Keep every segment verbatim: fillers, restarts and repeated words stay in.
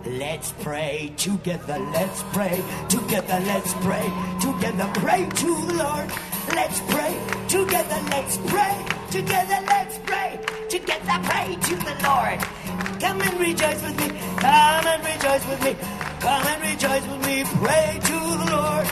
Let's pray together, let's pray together, let's pray together, pray to the Lord. Let's pray together, let's pray together, let's pray together, pray to the Lord. Come and rejoice with me, come and rejoice with me, come and rejoice with me, pray to the Lord.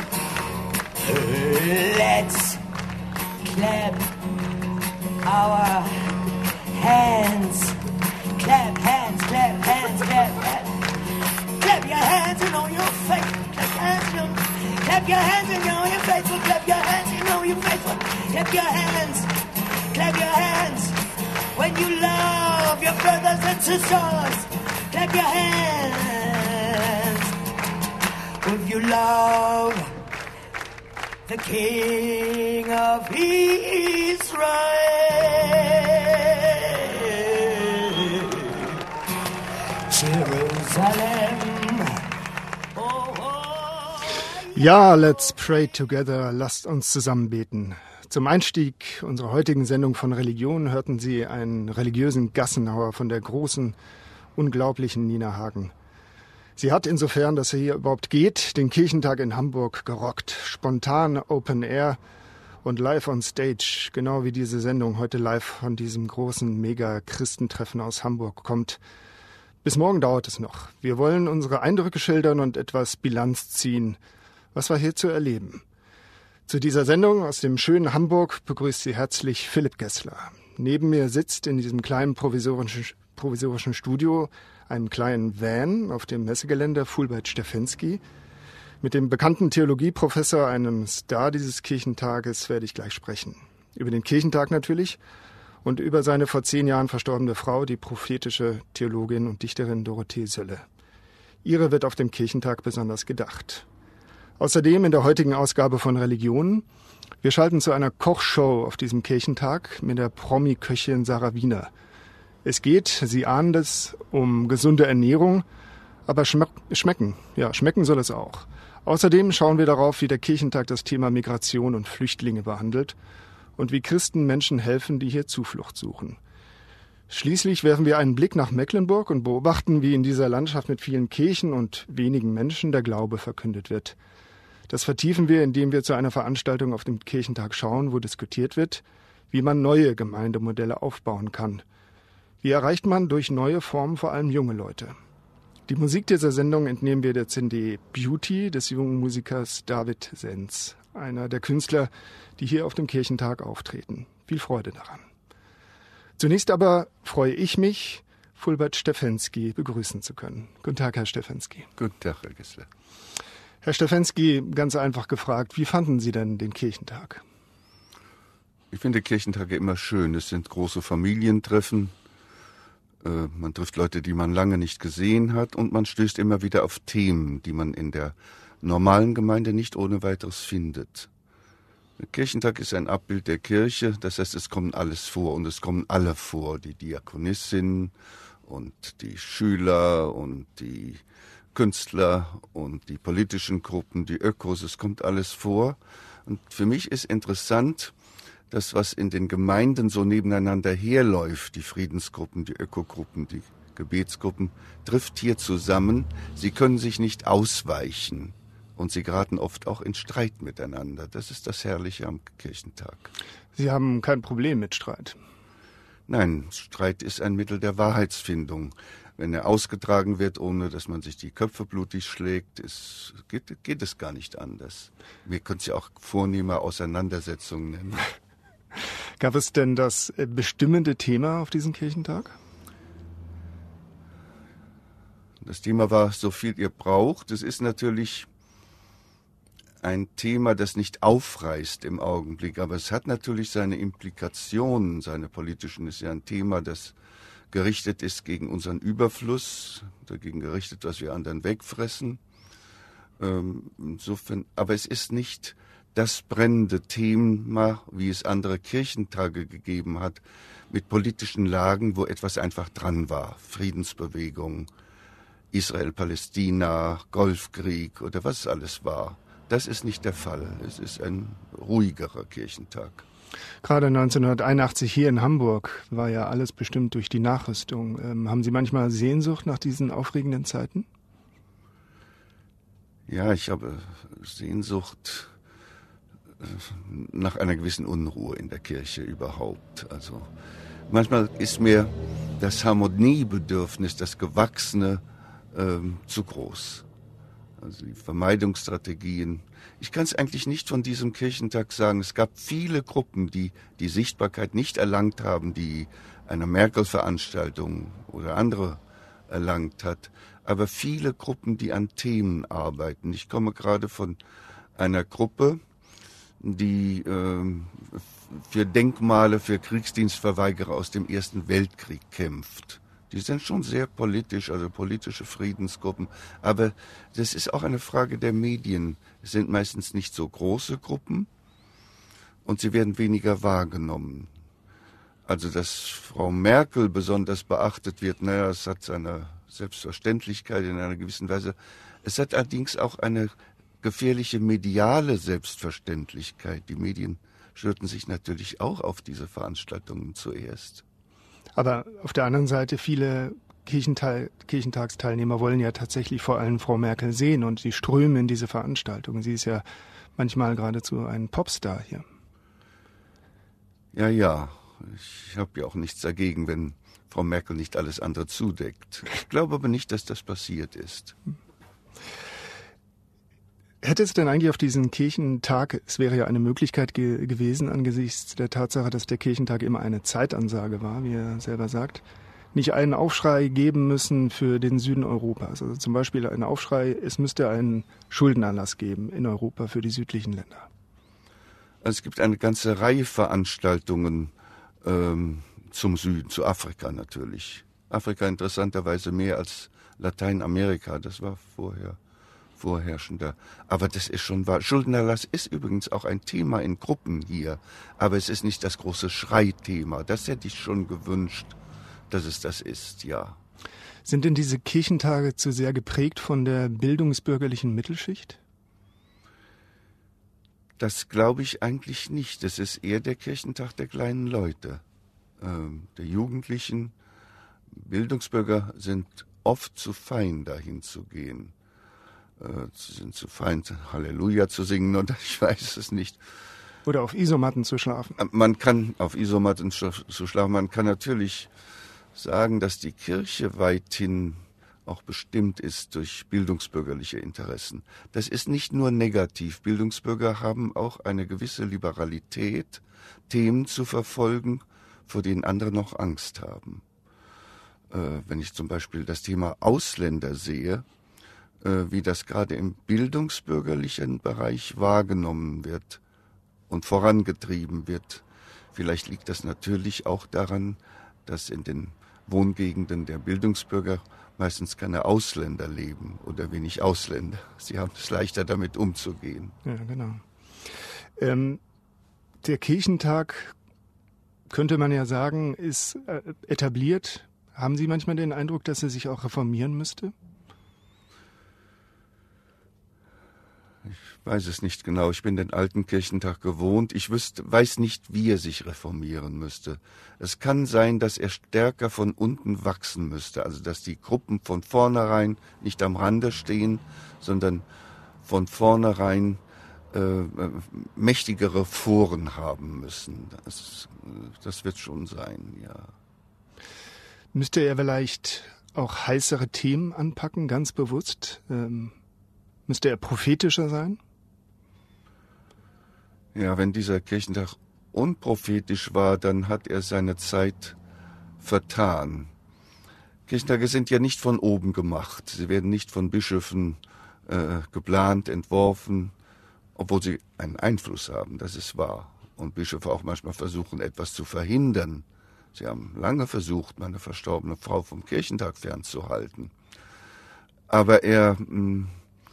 Let's clap our hands, clap hands, clap hands, clap hands. Clap your hands and on your face. Clap your hands, you know. Clap your hands and you're on your faithful. Clap your hands, you know you're faithful. Clap your hands. Clap your hands. When you love your brothers and sisters, clap your hands. If you love the King of Israel, Jerusalem. Ja, let's pray together. Lasst uns zusammen beten. Zum Einstieg unserer heutigen Sendung von Religion hörten Sie einen religiösen Gassenhauer von der großen, unglaublichen Nina Hagen. Sie hat insofern, dass sie hier überhaupt geht, den Kirchentag in Hamburg gerockt. Spontan, Open Air und live on stage. Genau wie diese Sendung heute live von diesem großen Mega-Christentreffen aus Hamburg kommt. Bis morgen dauert es noch. Wir wollen unsere Eindrücke schildern und etwas Bilanz ziehen. Was war hier zu erleben? Zu dieser Sendung aus dem schönen Hamburg begrüßt Sie herzlich Philipp Gessler. Neben mir sitzt in diesem kleinen provisorischen, provisorischen Studio einem kleinen Van auf dem Messegelände Fulbert Stefensky. Mit dem bekannten Theologieprofessor, einem Star dieses Kirchentages, werde ich gleich sprechen. Über den Kirchentag natürlich und über seine vor zehn Jahren verstorbene Frau, die prophetische Theologin und Dichterin Dorothee Sölle. Ihre wird auf dem Kirchentag besonders gedacht. Außerdem in der heutigen Ausgabe von Religion. Wir schalten zu einer Kochshow auf diesem Kirchentag mit der Promi-Köchin Sarah Wiener. Es geht, Sie ahnen das, um gesunde Ernährung, aber schmeck, schmecken, ja, schmecken soll es auch. Außerdem schauen wir darauf, wie der Kirchentag das Thema Migration und Flüchtlinge behandelt und wie Christen Menschen helfen, die hier Zuflucht suchen. Schließlich werfen wir einen Blick nach Mecklenburg und beobachten, wie in dieser Landschaft mit vielen Kirchen und wenigen Menschen der Glaube verkündet wird. Das vertiefen wir, indem wir zu einer Veranstaltung auf dem Kirchentag schauen, wo diskutiert wird, wie man neue Gemeindemodelle aufbauen kann. Wie erreicht man durch neue Formen vor allem junge Leute? Die Musik dieser Sendung entnehmen wir der C D Beauty des jungen Musikers David Senz, einer der Künstler, die hier auf dem Kirchentag auftreten. Viel Freude daran. Zunächst aber freue ich mich, Fulbert Stefensky begrüßen zu können. Guten Tag, Herr Stefensky. Guten Tag, Herr Gessler. Herr Stefensky, ganz einfach gefragt, wie fanden Sie denn den Kirchentag? Ich finde Kirchentage immer schön. Es sind große Familientreffen. Äh, man trifft Leute, die man lange nicht gesehen hat, und man stößt immer wieder auf Themen, die man in der normalen Gemeinde nicht ohne weiteres findet. Der Kirchentag ist ein Abbild der Kirche, das heißt, es kommt alles vor und es kommen alle vor, die Diakonissin und die Schüler und die Künstler und die politischen Gruppen, die Ökos, es kommt alles vor. Und für mich ist interessant, das, was in den Gemeinden so nebeneinander herläuft, die Friedensgruppen, die Ökogruppen, die Gebetsgruppen, trifft hier zusammen. Sie können sich nicht ausweichen und sie geraten oft auch in Streit miteinander. Das ist das Herrliche am Kirchentag. Sie haben kein Problem mit Streit? Nein, Streit ist ein Mittel der Wahrheitsfindung. Wenn er ausgetragen wird, ohne dass man sich die Köpfe blutig schlägt, ist, geht, geht es gar nicht anders. Wir können es ja auch vornehme Auseinandersetzungen nennen. Gab es denn das bestimmende Thema auf diesem Kirchentag? Das Thema war, so viel ihr braucht. Es ist natürlich ein Thema, das nicht aufreißt im Augenblick, aber es hat natürlich seine Implikationen, seine politischen. Es ist ja ein Thema, das gerichtet ist gegen unseren Überfluss, dagegen gerichtet, was wir anderen wegfressen. Ähm, insofern, aber es ist nicht das brennende Thema, wie es andere Kirchentage gegeben hat, mit politischen Lagen, wo etwas einfach dran war. Friedensbewegung, Israel-Palästina, Golfkrieg oder was alles war. Das ist nicht der Fall. Es ist ein ruhigerer Kirchentag. Gerade neunzehnhunderteinundachtzig hier in Hamburg war ja alles bestimmt durch die Nachrüstung. Ähm, haben Sie manchmal Sehnsucht nach diesen aufregenden Zeiten? Ja, ich habe Sehnsucht nach einer gewissen Unruhe in der Kirche überhaupt. Also manchmal ist mir das Harmoniebedürfnis, das Gewachsene, ähm, zu groß. Also die Vermeidungsstrategien. Ich kann es eigentlich nicht von diesem Kirchentag sagen. Es gab viele Gruppen, die die Sichtbarkeit nicht erlangt haben, die eine Merkel-Veranstaltung oder andere erlangt hat. Aber viele Gruppen, die an Themen arbeiten. Ich komme gerade von einer Gruppe, die äh, für Denkmale für Kriegsdienstverweigerer aus dem Ersten Weltkrieg kämpft. Die sind schon sehr politisch, also politische Friedensgruppen. Aber das ist auch eine Frage der Medien. Es sind meistens nicht so große Gruppen und sie werden weniger wahrgenommen. Also, dass Frau Merkel besonders beachtet wird, naja, es hat seine Selbstverständlichkeit in einer gewissen Weise. Es hat allerdings auch eine gefährliche mediale Selbstverständlichkeit. Die Medien stürzen sich natürlich auch auf diese Veranstaltungen zuerst. Aber auf der anderen Seite, viele Kirchenteil, Kirchentagsteilnehmer wollen ja tatsächlich vor allem Frau Merkel sehen und sie strömen in diese Veranstaltungen. Sie ist ja manchmal geradezu ein Popstar hier. Ja, ja. Ich habe ja auch nichts dagegen, wenn Frau Merkel nicht alles andere zudeckt. Ich glaube aber nicht, dass das passiert ist. Hätte es denn eigentlich auf diesen Kirchentag, es wäre ja eine Möglichkeit ge- gewesen, angesichts der Tatsache, dass der Kirchentag immer eine Zeitansage war, wie er selber sagt, nicht einen Aufschrei geben müssen für den Süden Europas? Also zum Beispiel einen Aufschrei, es müsste einen Schuldenerlass geben in Europa für die südlichen Länder. Also es gibt eine ganze Reihe Veranstaltungen ähm, zum Süden, zu Afrika natürlich. Afrika interessanterweise mehr als Lateinamerika, das war vorher vorherrschender. Aber das ist schon wahr. Schuldenerlass ist übrigens auch ein Thema in Gruppen hier, aber es ist nicht das große Schreithema. Das hätte ich schon gewünscht, dass es das ist, ja. Sind denn diese Kirchentage zu sehr geprägt von der bildungsbürgerlichen Mittelschicht? Das glaube ich eigentlich nicht. Das ist eher der Kirchentag der kleinen Leute, ähm, der Jugendlichen. Bildungsbürger sind oft zu fein, dahin zu gehen. Äh, sie sind zu fein, Halleluja zu singen oder ich weiß es nicht. Oder auf Isomatten zu schlafen. Man kann auf Isomatten zu schlafen. Man kann natürlich sagen, dass die Kirche weithin auch bestimmt ist durch bildungsbürgerliche Interessen. Das ist nicht nur negativ. Bildungsbürger haben auch eine gewisse Liberalität, Themen zu verfolgen, vor denen andere noch Angst haben. Äh, wenn ich zum Beispiel das Thema Ausländer sehe, äh, wie das gerade im bildungsbürgerlichen Bereich wahrgenommen wird und vorangetrieben wird. Vielleicht liegt das natürlich auch daran, dass in den Wohngegenden der Bildungsbürger meistens keine Ausländer leben oder wenig Ausländer. Sie haben es leichter, damit umzugehen. Ja, genau. Ähm, der Kirchentag, könnte man ja sagen, ist äh, etabliert. Haben Sie manchmal den Eindruck, dass er sich auch reformieren müsste? Ich weiß es nicht genau. Ich bin den alten Kirchentag gewohnt. Ich wüsste, weiß nicht, wie er sich reformieren müsste. Es kann sein, dass er stärker von unten wachsen müsste. Also, dass die Gruppen von vornherein nicht am Rande stehen, sondern von vornherein äh, mächtigere Foren haben müssen. Das, das wird schon sein, ja. Müsste er vielleicht auch heißere Themen anpacken, ganz bewusst? Ähm Müsste er prophetischer sein? Ja, wenn dieser Kirchentag unprophetisch war, dann hat er seine Zeit vertan. Kirchentage sind ja nicht von oben gemacht. Sie werden nicht von Bischöfen äh, geplant, entworfen, obwohl sie einen Einfluss haben, das ist wahr. Und Bischöfe auch manchmal versuchen, etwas zu verhindern. Sie haben lange versucht, meine verstorbene Frau vom Kirchentag fernzuhalten. Aber er... Mh,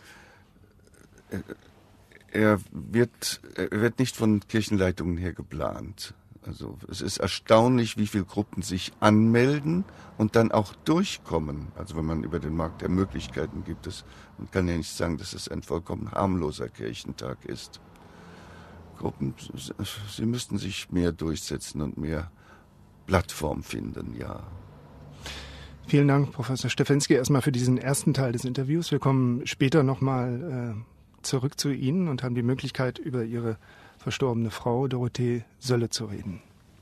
Er wird, er wird nicht von Kirchenleitungen her geplant. Also es ist erstaunlich, wie viele Gruppen sich anmelden und dann auch durchkommen. Also wenn man über den Markt der Möglichkeiten gibt, es, man kann ja nicht sagen, dass es ein vollkommen harmloser Kirchentag ist. Gruppen, sie müssten sich mehr durchsetzen und mehr Plattform finden, ja. Vielen Dank, Professor Stefensky, erstmal für diesen ersten Teil des Interviews. Wir kommen später nochmal äh, zurück zu Ihnen und haben die Möglichkeit, über Ihre verstorbene Frau Dorothee Sölle zu reden.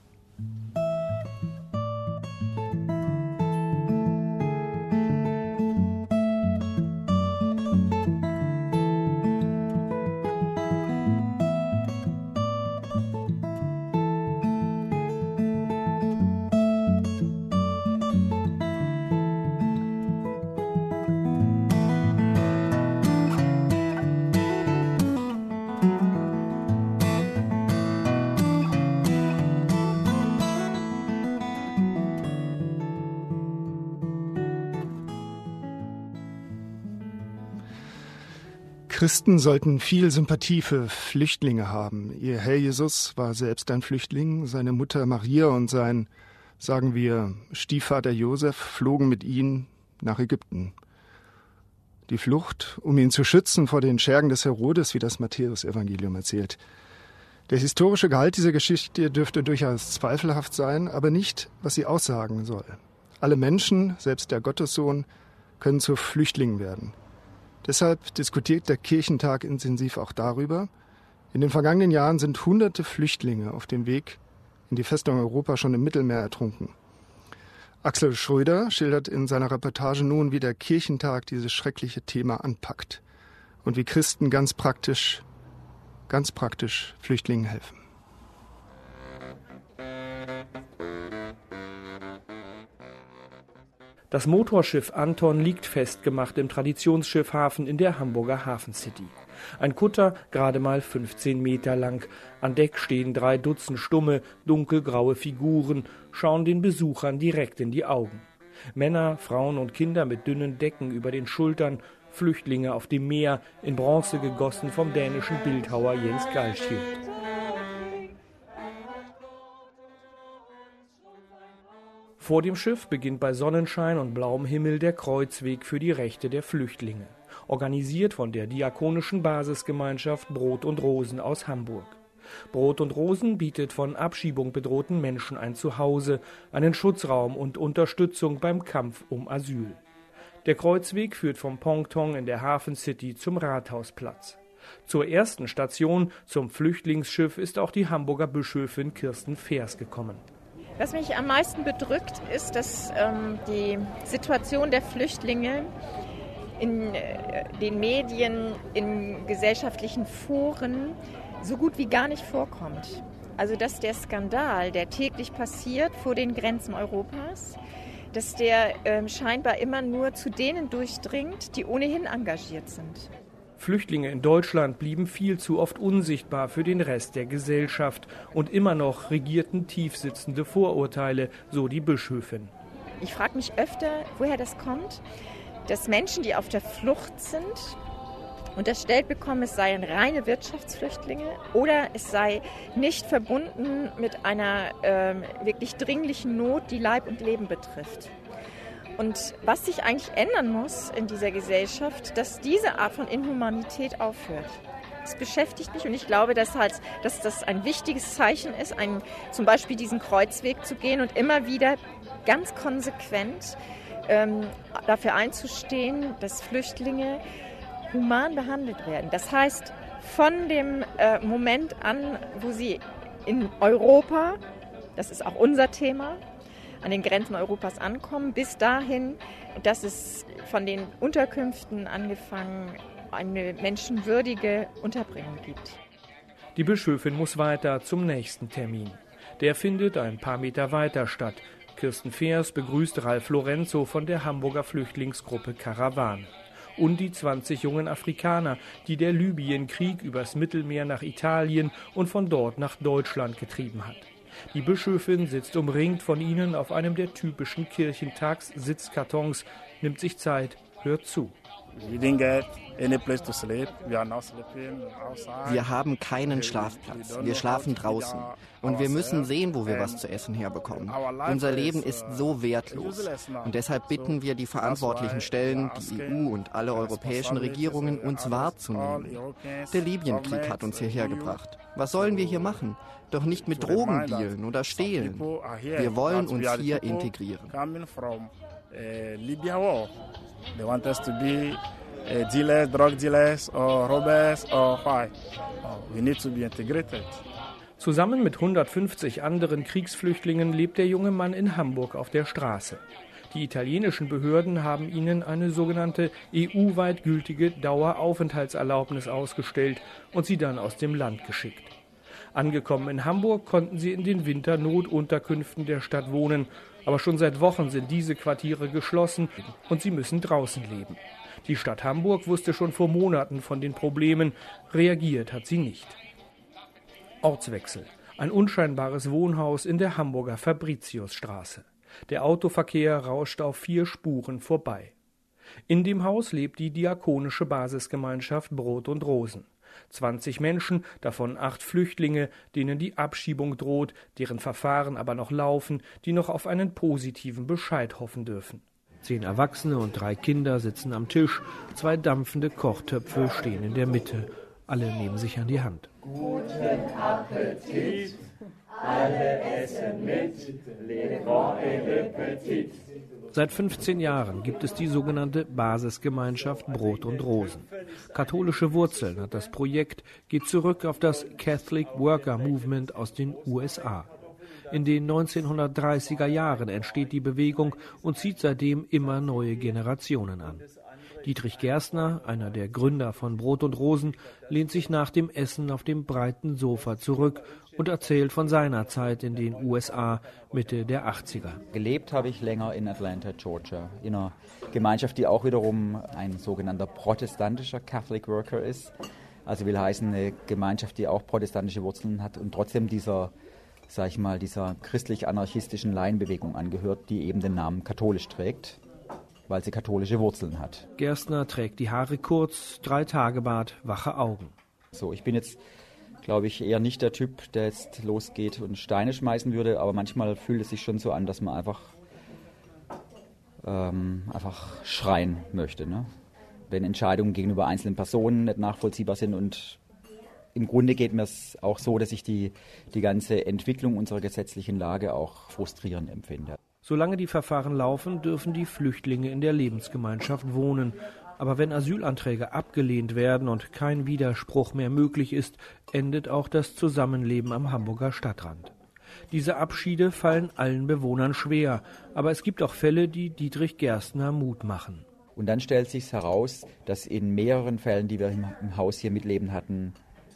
Christen sollten viel Sympathie für Flüchtlinge haben. Ihr Herr Jesus war selbst ein Flüchtling. Seine Mutter Maria und sein, sagen wir, Stiefvater Josef flogen mit ihm nach Ägypten. Die Flucht, um ihn zu schützen vor den Schergen des Herodes, wie das Matthäus-Evangelium erzählt. Der historische Gehalt dieser Geschichte dürfte durchaus zweifelhaft sein, aber nicht, was sie aussagen soll. Alle Menschen, selbst der Gottessohn, können zu Flüchtlingen werden. Deshalb diskutiert der Kirchentag intensiv auch darüber. In den vergangenen Jahren sind hunderte Flüchtlinge auf dem Weg in die Festung Europa schon im Mittelmeer ertrunken. Axel Schröder schildert in seiner Reportage nun, wie der Kirchentag dieses schreckliche Thema anpackt und wie Christen ganz praktisch, ganz praktisch Flüchtlingen helfen. Das Motorschiff Anton liegt festgemacht im Traditionsschiffhafen in der Hamburger Hafencity. Ein Kutter, gerade mal fünfzehn Meter lang. An Deck stehen drei Dutzend stumme, dunkelgraue Figuren, schauen den Besuchern direkt in die Augen. Männer, Frauen und Kinder mit dünnen Decken über den Schultern, Flüchtlinge auf dem Meer, in Bronze gegossen vom dänischen Bildhauer Jens Galschiot. Vor dem Schiff beginnt bei Sonnenschein und blauem Himmel der Kreuzweg für die Rechte der Flüchtlinge, organisiert von der diakonischen Basisgemeinschaft Brot und Rosen aus Hamburg. Brot und Rosen bietet von Abschiebung bedrohten Menschen ein Zuhause, einen Schutzraum und Unterstützung beim Kampf um Asyl. Der Kreuzweg führt vom Ponton in der Hafencity zum Rathausplatz. Zur ersten Station, zum Flüchtlingsschiff, ist auch die Hamburger Bischöfin Kirsten Feers gekommen. Was mich am meisten bedrückt, ist, dass ähm, die Situation der Flüchtlinge in äh, den Medien, in gesellschaftlichen Foren so gut wie gar nicht vorkommt. Also dass der Skandal, der täglich passiert vor den Grenzen Europas, dass der äh, scheinbar immer nur zu denen durchdringt, die ohnehin engagiert sind. Flüchtlinge in Deutschland blieben viel zu oft unsichtbar für den Rest der Gesellschaft und immer noch regierten tiefsitzende Vorurteile, so die Bischöfin. Ich frage mich öfter, woher das kommt, dass Menschen, die auf der Flucht sind, unterstellt bekommen, es seien reine Wirtschaftsflüchtlinge oder es sei nicht verbunden mit einer äh, wirklich dringlichen Not, die Leib und Leben betrifft. Und was sich eigentlich ändern muss in dieser Gesellschaft, dass diese Art von Inhumanität aufhört. Das beschäftigt mich und ich glaube, dass, halt, dass das ein wichtiges Zeichen ist, einen, zum Beispiel diesen Kreuzweg zu gehen und immer wieder ganz konsequent ähm, dafür einzustehen, dass Flüchtlinge human behandelt werden. Das heißt, von dem äh, Moment an, wo sie in Europa, das ist auch unser Thema, an den Grenzen Europas ankommen, bis dahin, dass es von den Unterkünften angefangen eine menschenwürdige Unterbringung gibt. Die Bischöfin muss weiter zum nächsten Termin. Der findet ein paar Meter weiter statt. Kirsten Feers begrüßt Ralf Lorenzo von der Hamburger Flüchtlingsgruppe Karawane. Und die zwanzig jungen Afrikaner, die der Libyenkrieg übers Mittelmeer nach Italien und von dort nach Deutschland getrieben hat. Die Bischöfin sitzt umringt von ihnen auf einem der typischen Kirchentags-Sitzkartons, nimmt sich Zeit, hört zu. Wir haben keinen Schlafplatz. Wir schlafen draußen. Und wir müssen sehen, wo wir was zu essen herbekommen. Unser Leben ist so wertlos. Und deshalb bitten wir die verantwortlichen Stellen, die E U und alle europäischen Regierungen, uns wahrzunehmen. Der Libyenkrieg hat uns hierher gebracht. Was sollen wir hier machen? Doch nicht mit Drogen dealen oder stehlen. Wir wollen uns hier integrieren. Uh, Libya war. They want us to be uh, dealers, drug dealers, or robbers, or why? Oh, we need to be integrated. Zusammen mit hundertfünfzig anderen Kriegsflüchtlingen lebt der junge Mann in Hamburg auf der Straße. Die italienischen Behörden haben ihnen eine sogenannte E U-weit gültige Daueraufenthaltserlaubnis ausgestellt und sie dann aus dem Land geschickt. Angekommen in Hamburg konnten sie in den Winternotunterkünften der Stadt wohnen, aber schon seit Wochen sind diese Quartiere geschlossen und sie müssen draußen leben. Die Stadt Hamburg wusste schon vor Monaten von den Problemen, reagiert hat sie nicht. Ortswechsel. Ein unscheinbares Wohnhaus in der Hamburger Fabritiusstraße. Der Autoverkehr rauscht auf vier Spuren vorbei. In dem Haus lebt die diakonische Basisgemeinschaft Brot und Rosen. zwanzig Menschen, davon acht Flüchtlinge, denen die Abschiebung droht, deren Verfahren aber noch laufen, die noch auf einen positiven Bescheid hoffen dürfen. Zehn Erwachsene und drei Kinder sitzen am Tisch, zwei dampfende Kochtöpfe stehen in der Mitte. Alle nehmen sich an die Hand. Guten Appetit, alle essen mit, le grand et le petit. Seit fünfzehn Jahren gibt es die sogenannte Basisgemeinschaft Brot und Rosen. Katholische Wurzeln hat das Projekt, geht zurück auf das Catholic Worker Movement aus den U S A. In den neunzehnhundertdreißiger Jahren entsteht die Bewegung und zieht seitdem immer neue Generationen an. Dietrich Gerstner, einer der Gründer von Brot und Rosen, lehnt sich nach dem Essen auf dem breiten Sofa zurück und erzählt von seiner Zeit in den U S A Mitte der achtziger. Gelebt habe ich länger in Atlanta, Georgia, in einer Gemeinschaft, die auch wiederum ein sogenannter protestantischer Catholic Worker ist. Also will heißen, eine Gemeinschaft, die auch protestantische Wurzeln hat und trotzdem dieser, sag ich mal, dieser christlich-anarchistischen Laienbewegung angehört, die eben den Namen katholisch trägt, weil sie katholische Wurzeln hat. Gerstner trägt die Haare kurz, drei Tage Bart, wache Augen. So, ich bin jetzt, glaube ich, eher nicht der Typ, der jetzt losgeht und Steine schmeißen würde, aber manchmal fühlt es sich schon so an, dass man einfach, ähm, einfach schreien möchte, ne? Wenn Entscheidungen gegenüber einzelnen Personen nicht nachvollziehbar sind. Und im Grunde geht mir es auch so, dass ich die, die ganze Entwicklung unserer gesetzlichen Lage auch frustrierend empfinde. Solange die Verfahren laufen, dürfen die Flüchtlinge in der Lebensgemeinschaft wohnen. Aber wenn Asylanträge abgelehnt werden und kein Widerspruch mehr möglich ist, endet auch das Zusammenleben am Hamburger Stadtrand. Diese Abschiede fallen allen Bewohnern schwer, aber es gibt auch Fälle, die Dietrich Gerstner Mut machen. Und dann stellt sich heraus, dass in mehreren Fällen, die wir im Haus hier mitleben hatten,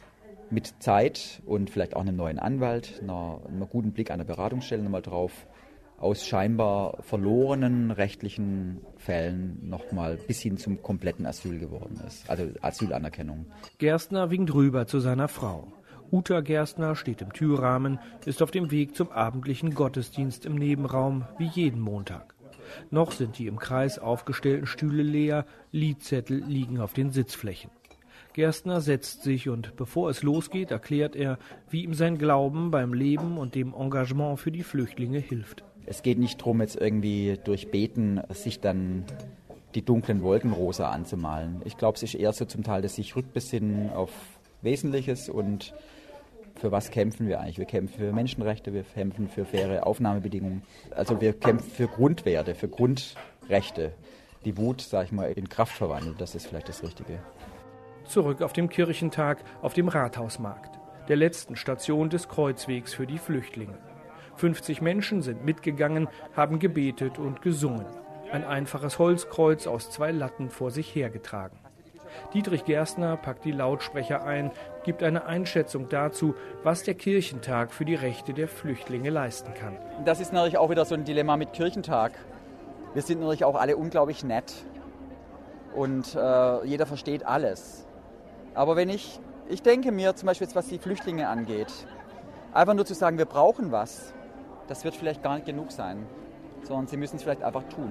mit Zeit und vielleicht auch einem neuen Anwalt, einer, einem guten Blick an der Beratungsstelle nochmal drauf, aus scheinbar verlorenen rechtlichen Fällen nochmal bis hin zum kompletten Asyl geworden ist, also Asylanerkennung. Gerstner winkt rüber zu seiner Frau. Uta Gerstner steht im Türrahmen, ist auf dem Weg zum abendlichen Gottesdienst im Nebenraum, wie jeden Montag. Noch sind die im Kreis aufgestellten Stühle leer, Liedzettel liegen auf den Sitzflächen. Gerstner setzt sich und bevor es losgeht, erklärt er, wie ihm sein Glauben beim Leben und dem Engagement für die Flüchtlinge hilft. Es geht nicht darum, jetzt irgendwie durch Beten sich dann die dunklen Wolken rosa anzumalen. Ich glaube, es ist eher so zum Teil, dass sich rückbesinnen auf Wesentliches und für was kämpfen wir eigentlich? Wir kämpfen für Menschenrechte, wir kämpfen für faire Aufnahmebedingungen. Also wir kämpfen für Grundwerte, für Grundrechte. Die Wut, sag ich mal, in Kraft verwandelt, das ist vielleicht das Richtige. Zurück auf dem Kirchentag auf dem Rathausmarkt, der letzten Station des Kreuzwegs für die Flüchtlinge. fünfzig Menschen sind mitgegangen, haben gebetet und gesungen. Ein einfaches Holzkreuz aus zwei Latten vor sich hergetragen. Dietrich Gerstner packt die Lautsprecher ein, gibt eine Einschätzung dazu, was der Kirchentag für die Rechte der Flüchtlinge leisten kann. Das ist natürlich auch wieder so ein Dilemma mit Kirchentag. Wir sind natürlich auch alle unglaublich nett und äh, jeder versteht alles. Aber wenn ich, ich denke mir zum Beispiel jetzt, was die Flüchtlinge angeht, einfach nur zu sagen, wir brauchen was, das wird vielleicht gar nicht genug sein, sondern sie müssen es vielleicht einfach tun.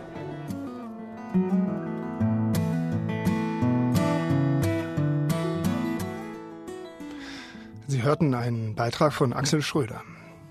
Sie hörten einen Beitrag von Axel Schröder.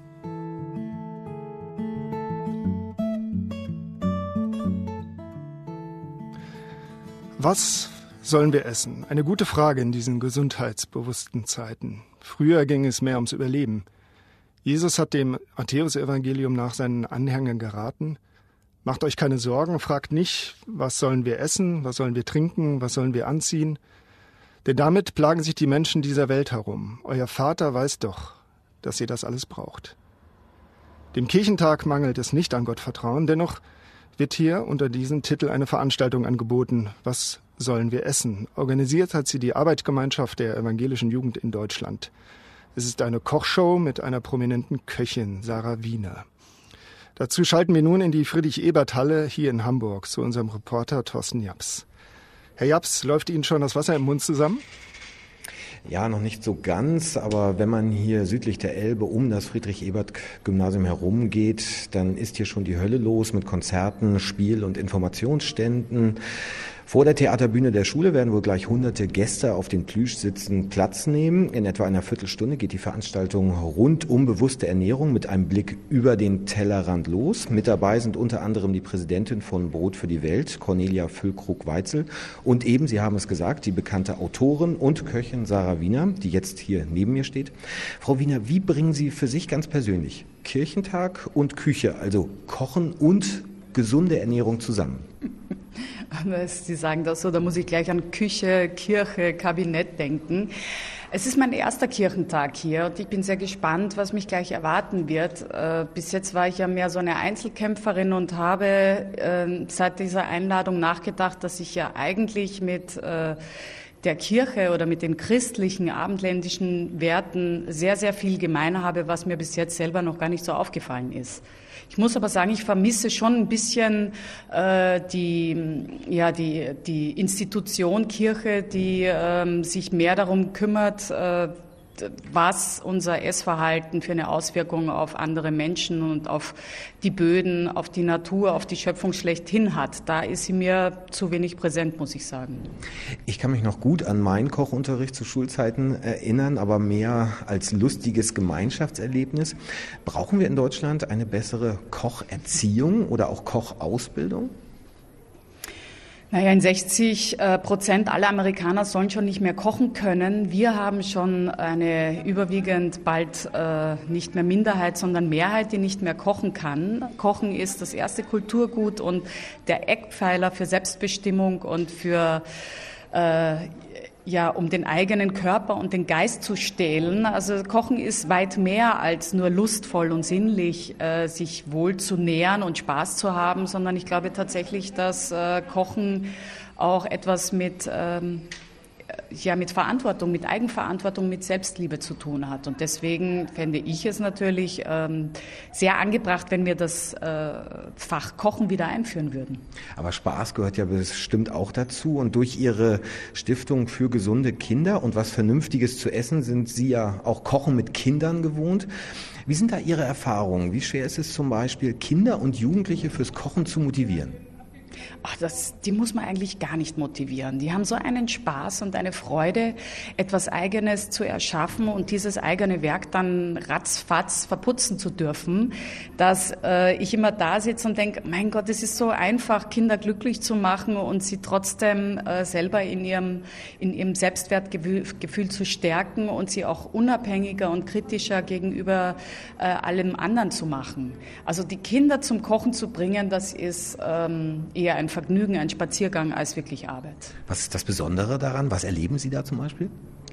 Was sollen wir essen? Eine gute Frage in diesen gesundheitsbewussten Zeiten. Früher ging es mehr ums Überleben. Jesus hat dem Matthäus-Evangelium nach seinen Anhängern geraten: Macht euch keine Sorgen, fragt nicht, was sollen wir essen, was sollen wir trinken, was sollen wir anziehen. Denn damit plagen sich die Menschen dieser Welt herum. Euer Vater weiß doch, dass ihr das alles braucht. Dem Kirchentag mangelt es nicht an Gottvertrauen, dennoch wird hier unter diesem Titel eine Veranstaltung angeboten. Was sollen wir essen? Organisiert hat sie die Arbeitsgemeinschaft der evangelischen Jugend in Deutschland. Es ist eine Kochshow mit einer prominenten Köchin, Sarah Wiener. Dazu schalten wir nun in die Friedrich-Ebert-Halle hier in Hamburg zu unserem Reporter Thorsten Japs. Herr Japs, läuft Ihnen schon das Wasser im Mund zusammen? Ja, noch nicht so ganz, aber wenn man hier südlich der Elbe um das Friedrich-Ebert-Gymnasium herumgeht, dann ist hier schon die Hölle los mit Konzerten, Spiel- und Informationsständen. Vor der Theaterbühne der Schule werden wohl gleich hunderte Gäste auf den Plüschsitzen Platz nehmen. In etwa einer Viertelstunde geht die Veranstaltung rund um bewusste Ernährung mit einem Blick über den Tellerrand los. Mit dabei sind unter anderem die Präsidentin von Brot für die Welt, Cornelia Füllkrug-Weitzel, und eben, Sie haben es gesagt, die bekannte Autorin und Köchin Sarah Wiener, die jetzt hier neben mir steht. Frau Wiener, wie bringen Sie für sich ganz persönlich Kirchentag und Küche, also Kochen und gesunde Ernährung zusammen? Sie sagen das so, da muss ich gleich an Küche, Kirche, Kabinett denken. Es ist mein erster Kirchentag hier und ich bin sehr gespannt, was mich gleich erwarten wird. Bis jetzt war ich ja mehr so eine Einzelkämpferin und habe seit dieser Einladung nachgedacht, dass ich ja eigentlich mit der Kirche oder mit den christlichen, abendländischen Werten sehr, sehr viel gemein habe, was mir bis jetzt selber noch gar nicht so aufgefallen ist. Ich muss aber sagen, ich vermisse schon ein bisschen äh, die, ja, die, die Institution Kirche, die ähm, sich mehr darum kümmert, äh, was unser Essverhalten für eine Auswirkung auf andere Menschen und auf die Böden, auf die Natur, auf die Schöpfung schlechthin hat. Da ist sie mir zu wenig präsent, muss ich sagen. Ich kann mich noch gut an meinen Kochunterricht zu Schulzeiten erinnern, aber mehr als lustiges Gemeinschaftserlebnis. Brauchen wir in Deutschland eine bessere Kocherziehung oder auch Kochausbildung? Naja, in sechzig Prozent aller Amerikaner sollen schon nicht mehr kochen können. Wir haben schon eine überwiegend bald äh, nicht mehr Minderheit, sondern Mehrheit, die nicht mehr kochen kann. Kochen ist das erste Kulturgut und der Eckpfeiler für Selbstbestimmung und für äh, ja, um den eigenen Körper und den Geist zu stählen. Also Kochen ist weit mehr als nur lustvoll und sinnlich, äh, sich wohl zu nähern und Spaß zu haben, sondern ich glaube tatsächlich, dass äh, Kochen auch etwas mit, ähm, ja, mit Verantwortung, mit Eigenverantwortung, mit Selbstliebe zu tun hat. Und deswegen fände ich es natürlich ähm, sehr angebracht, wenn wir das äh, Fach Kochen wieder einführen würden. Aber Spaß gehört ja bestimmt auch dazu. Und durch Ihre Stiftung für gesunde Kinder und was Vernünftiges zu essen sind Sie ja auch Kochen mit Kindern gewohnt. Wie sind da Ihre Erfahrungen? Wie schwer ist es zum Beispiel, Kinder und Jugendliche fürs Kochen zu motivieren? Ach, das, die muss man eigentlich gar nicht motivieren. Die haben so einen Spaß und eine Freude, etwas Eigenes zu erschaffen und dieses eigene Werk dann ratzfatz verputzen zu dürfen, dass äh, ich immer da sitze und denke, mein Gott, es ist so einfach, Kinder glücklich zu machen und sie trotzdem äh, selber in ihrem, in ihrem Selbstwertgefühl zu stärken und sie auch unabhängiger und kritischer gegenüber äh, allem anderen zu machen. Also die Kinder zum Kochen zu bringen, das ist ähm, eher ein Vergnügen, ein Spaziergang als wirklich Arbeit. Was ist das Besondere daran? Was erleben Sie da zum Beispiel?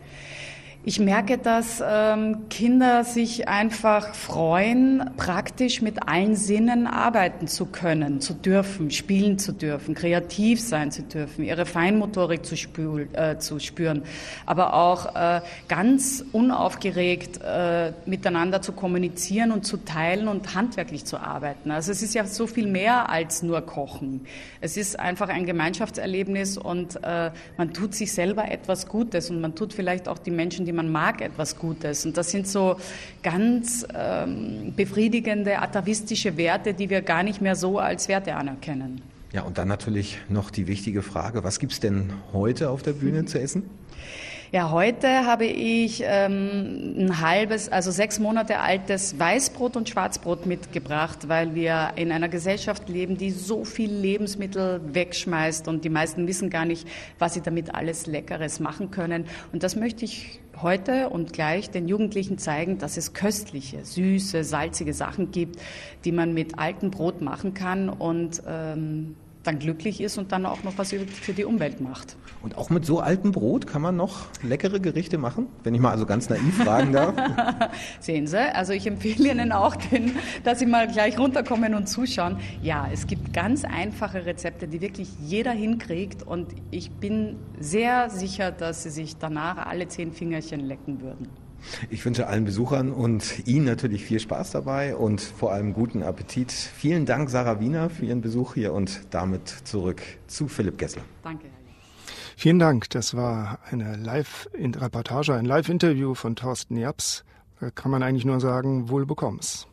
Ich merke, dass ähm, Kinder sich einfach freuen, praktisch mit allen Sinnen arbeiten zu können, zu dürfen, spielen zu dürfen, kreativ sein zu dürfen, ihre Feinmotorik zu, spül, äh, zu spüren, aber auch äh, ganz unaufgeregt äh, miteinander zu kommunizieren und zu teilen und handwerklich zu arbeiten. Also es ist ja so viel mehr als nur Kochen. Es ist einfach ein Gemeinschaftserlebnis und äh, man tut sich selber etwas Gutes und man tut vielleicht auch die Menschen, die man mag, etwas Gutes. Und das sind so ganz ähm, befriedigende, atavistische Werte, die wir gar nicht mehr so als Werte anerkennen. Ja, und dann natürlich noch die wichtige Frage, was gibt's denn heute auf der Bühne zu essen? Ja, heute habe ich ähm, ein halbes, also sechs Monate altes Weißbrot und Schwarzbrot mitgebracht, weil wir in einer Gesellschaft leben, die so viel Lebensmittel wegschmeißt und die meisten wissen gar nicht, was sie damit alles Leckeres machen können. Und das möchte ich heute und gleich den Jugendlichen zeigen, dass es köstliche, süße, salzige Sachen gibt, die man mit altem Brot machen kann und ähm, dann glücklich ist und dann auch noch was für die Umwelt macht. Und auch mit so altem Brot kann man noch leckere Gerichte machen? Wenn ich mal also ganz naiv fragen darf. Sehen Sie, also ich empfehle Ihnen auch, den, dass Sie mal gleich runterkommen und zuschauen. Ja, es gibt ganz einfache Rezepte, die wirklich jeder hinkriegt und ich bin sehr sicher, dass Sie sich danach alle zehn Fingerchen lecken würden. Ich wünsche allen Besuchern und Ihnen natürlich viel Spaß dabei und vor allem guten Appetit. Vielen Dank, Sarah Wiener, für Ihren Besuch hier und damit zurück zu Philipp Gessler. Danke. Vielen Dank. Das war eine Live-Reportage, ein Live-Interview von Thorsten Japs. Da kann man eigentlich nur sagen, wohl bekomm's.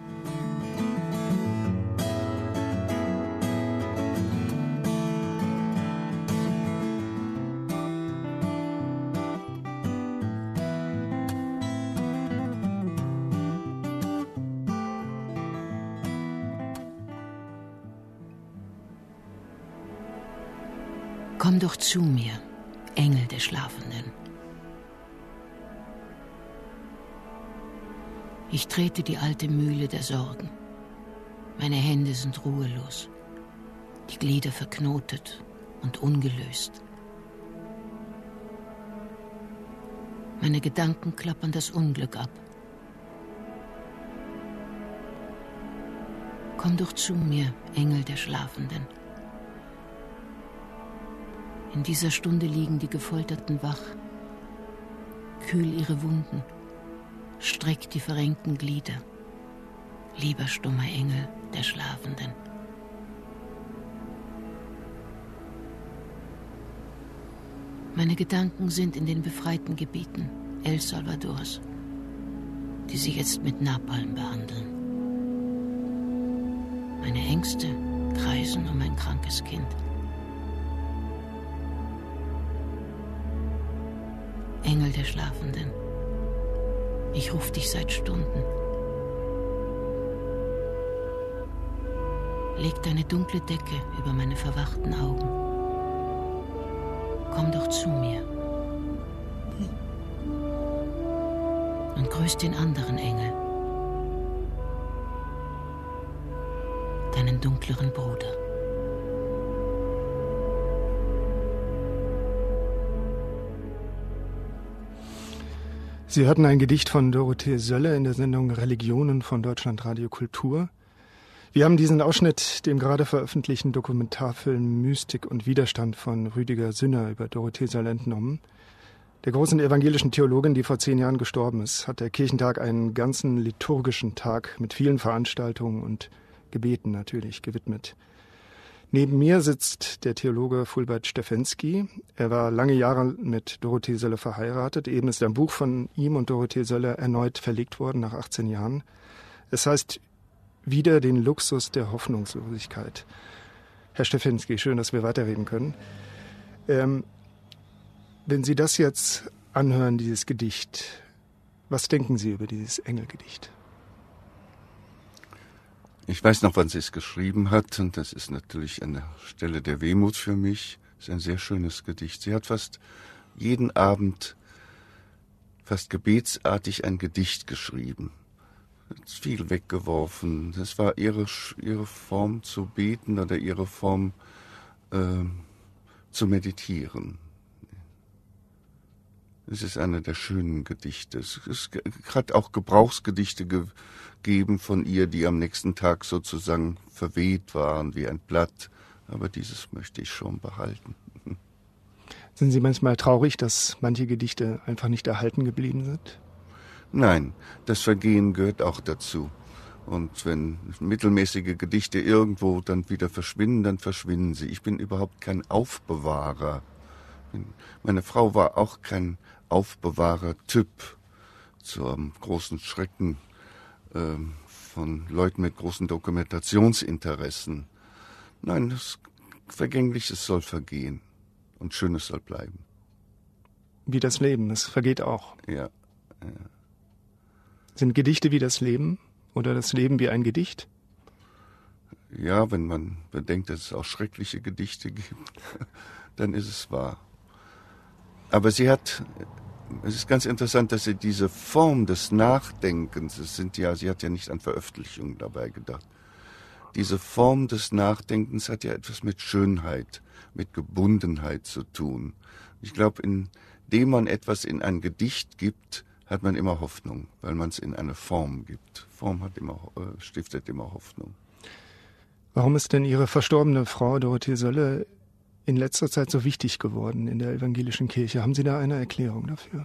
Komm doch zu mir, Engel der Schlafenden. Ich trete die alte Mühle der Sorgen. Meine Hände sind ruhelos, die Glieder verknotet und ungelöst. Meine Gedanken klappern das Unglück ab. Komm doch zu mir, Engel der Schlafenden. In dieser Stunde liegen die Gefolterten wach. Kühl ihre Wunden, streck die verrenkten Glieder. Lieber stummer Engel der Schlafenden. Meine Gedanken sind in den befreiten Gebieten El Salvadors, die sie jetzt mit Napalm behandeln. Meine Ängste kreisen um ein krankes Kind. Engel der Schlafenden, ich ruf dich seit Stunden. Leg deine dunkle Decke über meine verwachten Augen. Komm doch zu mir. Und grüß den anderen Engel, deinen dunkleren Bruder. Sie hörten ein Gedicht von Dorothee Sölle in der Sendung Religionen von Deutschlandradio Kultur. Wir haben diesen Ausschnitt dem gerade veröffentlichten Dokumentarfilm Mystik und Widerstand von Rüdiger Sünner über Dorothee Sölle entnommen. Der großen evangelischen Theologin, die vor zehn Jahren gestorben ist, hat der Kirchentag einen ganzen liturgischen Tag mit vielen Veranstaltungen und Gebeten natürlich gewidmet. Neben mir sitzt der Theologe Fulbert Stefensky. Er war lange Jahre mit Dorothee Sölle verheiratet. Eben ist ein Buch von ihm und Dorothee Sölle erneut verlegt worden nach achtzehn Jahren. Es heißt Wieder den Luxus der Hoffnungslosigkeit. Herr Stefensky, schön, dass wir weiterreden können. Ähm, wenn Sie das jetzt anhören, dieses Gedicht, was denken Sie über dieses Engelgedicht? Ich weiß noch, wann sie es geschrieben hat, und das ist natürlich eine Stelle der Wehmut für mich. Es ist ein sehr schönes Gedicht. Sie hat fast jeden Abend, fast gebetsartig ein Gedicht geschrieben. Viel weggeworfen. Das war ihre, ihre Form zu beten oder ihre Form äh, zu meditieren. Es ist einer der schönen Gedichte. Es, es hat auch Gebrauchsgedichte gegeben von ihr, die am nächsten Tag sozusagen verweht waren wie ein Blatt. Aber dieses möchte ich schon behalten. Sind Sie manchmal traurig, dass manche Gedichte einfach nicht erhalten geblieben sind? Nein, das Vergehen gehört auch dazu. Und wenn mittelmäßige Gedichte irgendwo dann wieder verschwinden, dann verschwinden sie. Ich bin überhaupt kein Aufbewahrer. Meine Frau war auch kein Aufbewahrer-Typ, zum großen Schrecken äh, von Leuten mit großen Dokumentationsinteressen. Nein, das Vergängliches soll vergehen und Schönes soll bleiben. Wie das Leben, es vergeht auch. Ja, ja. Sind Gedichte wie das Leben oder das Leben wie ein Gedicht? Ja, wenn man bedenkt, dass es auch schreckliche Gedichte gibt, dann ist es wahr. Aber sie hat es ist ganz interessant, dass sie diese Form des Nachdenkens, es sind ja, sie hat ja nicht an Veröffentlichungen dabei gedacht, diese Form des Nachdenkens hat ja etwas mit Schönheit, mit Gebundenheit zu tun. Ich glaube, indem man etwas in ein Gedicht gibt, hat man immer Hoffnung, weil man es in eine Form gibt. Form hat immer, äh, stiftet immer Hoffnung. Warum ist denn Ihre verstorbene Frau Dorothee Sölle in letzter Zeit so wichtig geworden in der evangelischen Kirche? Haben Sie da eine Erklärung dafür?